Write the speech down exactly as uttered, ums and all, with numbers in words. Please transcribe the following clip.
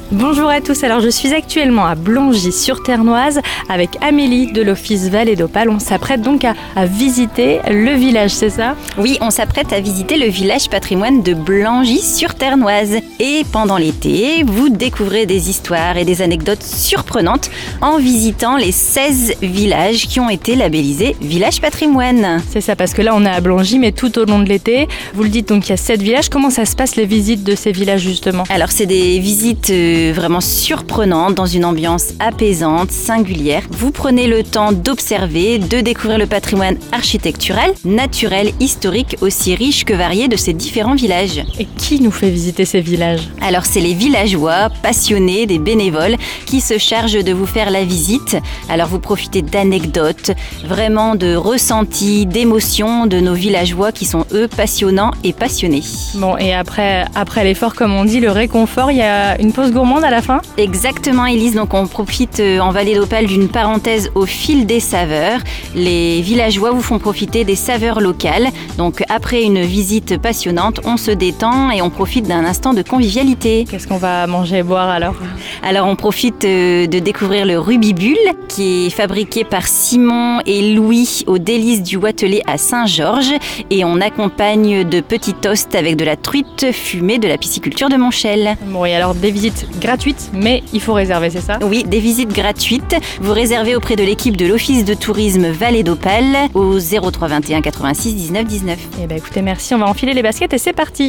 Bonjour à tous, alors je suis actuellement à Blangy-sur-Ternoise avec Amélie de l'Office Vallée d'Opale. On s'apprête donc à, à visiter le village, c'est ça ? Oui, on s'apprête à visiter le village patrimoine de Blangy-sur-Ternoise. Et pendant l'été, vous découvrez des histoires et des anecdotes surprenantes en visitant les seize villages qui ont été labellisés Village Patrimoine. C'est ça, parce que là on est à Blangy, mais tout au long de l'été, vous le dites, donc il y a sept villages. Comment ça se passe les visites de ces villages justement ? Alors c'est des visites euh, vraiment surprenantes dans une ambiance apaisante, singulière. Vous prenez le temps d'observer, de découvrir le patrimoine architectural, naturel, historique, aussi riche que varié de ces différents villages. Et qui nous fait visiter ces villages ? Alors c'est les villageois, passionnés, des bénévoles qui se chargent de vous faire la visite. Alors vous profitez d'anecdotes, vraiment de ressentis, d'émotions de nos villageois qui sont eux passionnants et passionnés. Bon, et après, après l'effort, comme on dit, le réconfort, il y a une pause gourmande à la fin ? Exactement, Élise. Donc on profite euh, en Vallée d'Opale d'une parenthèse au fil des saveurs. Les villageois vous font profiter des saveurs locales. Donc après une visite passionnante, on se détend et on profite d'un instant de convivialité. Qu'est-ce qu'on va manger et boire alors ? Alors on profite euh, de découvrir le rubibule qui est fabriqué par Simon et Louis au Délices du Watelet à Saint-Georges et on accompagne de petits toasts avec de la truite fumée de la pisciculture de Montchel. Bon, et alors des visites gratuites, mais il faut réserver, c'est ça ? Oui, des visites gratuites. Vous réservez auprès de l'équipe de l'Office de tourisme Vallée d'Opale au zéro trois vingt et un quatre-vingt-six dix-neuf dix-neuf. Eh bien écoutez, merci, on va enfiler les baskets et c'est parti !